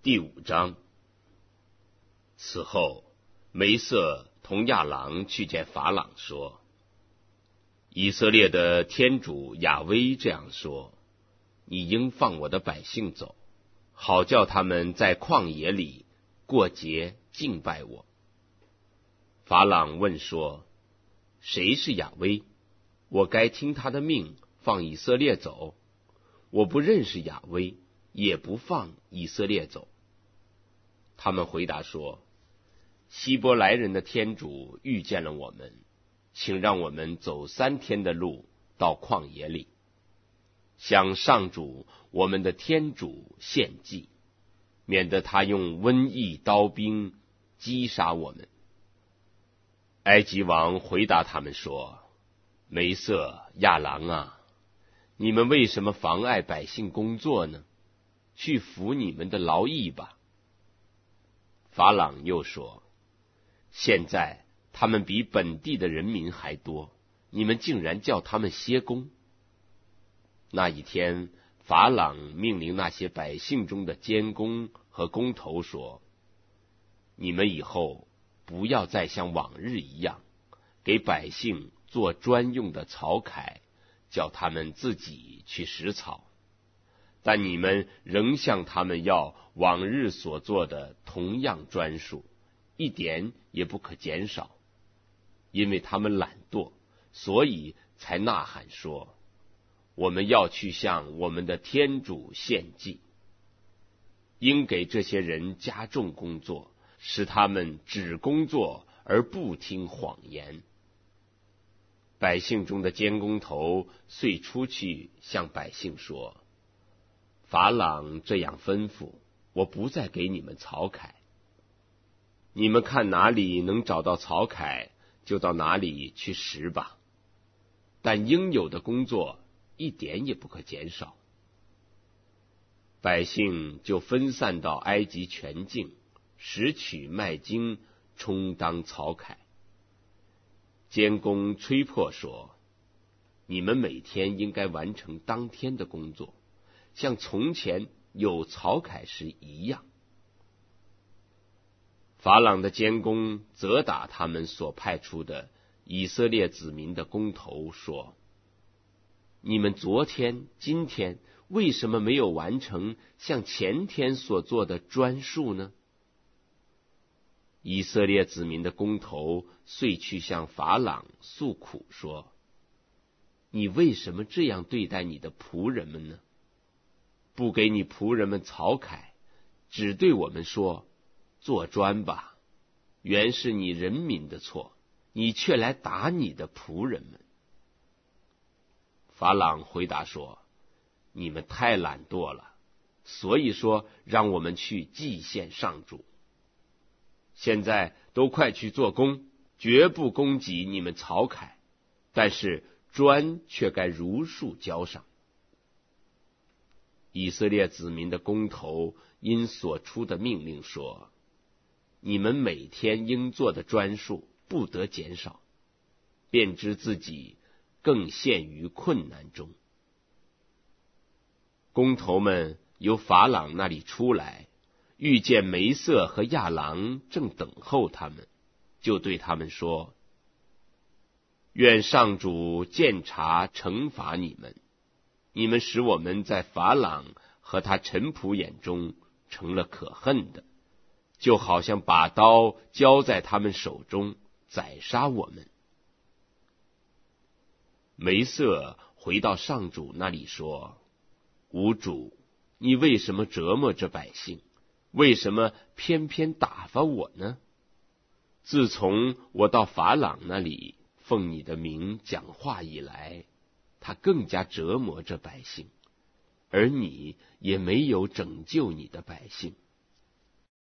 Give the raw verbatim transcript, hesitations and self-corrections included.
第五章。此后，梅瑟同亚郎去见法朗说，以色列的天主亚威这样说，你应放我的百姓走，好叫他们在旷野里过节敬拜我。法朗问说，谁是亚威？我该听他的命放以色列走？我不认识亚威，也不放以色列走。他们回答说，希伯来人的天主遇见了我们，请让我们走三天的路到旷野里，向上主我们的天主献祭，免得他用瘟疫刀兵击杀我们。埃及王回答他们说，梅瑟、亚郎啊，你们为什么妨碍百姓工作呢？去服你们的劳役吧。法朗又说，现在他们比本地的人民还多，你们竟然叫他们歇工。那一天，法朗命令那些百姓中的监工和工头说，你们以后不要再像往日一样，给百姓做专用的草楷，叫他们自己去拾草，但你们仍向他们要往日所做的同样专数，一点也不可减少。因为他们懒惰，所以才呐喊说，我们要去向我们的天主献祭。应给这些人加重工作，使他们只工作而不听谎言。百姓中的监工头遂出去向百姓说，法朗这样吩咐，我不再给你们草楷，你们看哪里能找到草楷，就到哪里去拾吧，但应有的工作一点也不可减少。百姓就分散到埃及全境，拾取麦茎充当草楷。监工吹破说，你们每天应该完成当天的工作，像从前有草楷时一样。法朗的监工责打他们所派出的以色列子民的工头说，你们昨天、今天为什么没有完成像前天所做的专数呢？以色列子民的工头遂去向法朗诉苦说，你为什么这样对待你的仆人们呢？不给你仆人们草楷，只对我们说，做砖吧，原是你人民的错，你却来打你的仆人们。法朗回答说，你们太懒惰了，所以说让我们去祭献上主。现在都快去做工，绝不供给你们草楷，但是砖却该如数交上。以色列子民的工头因所出的命令说，你们每天应做的专数不得减少，便知自己更陷于困难中。工头们由法朗那里出来，遇见梅瑟和亚郎正等候他们，就对他们说，愿上主鉴察惩罚你们，你们使我们在法朗和他臣仆眼中成了可恨的，就好像把刀交在他们手中，宰杀我们。梅瑟回到上主那里说，吾主，你为什么折磨这百姓？为什么偏偏打发我呢？自从我到法朗那里奉你的名讲话以来，他更加折磨这百姓，而你也没有拯救你的百姓。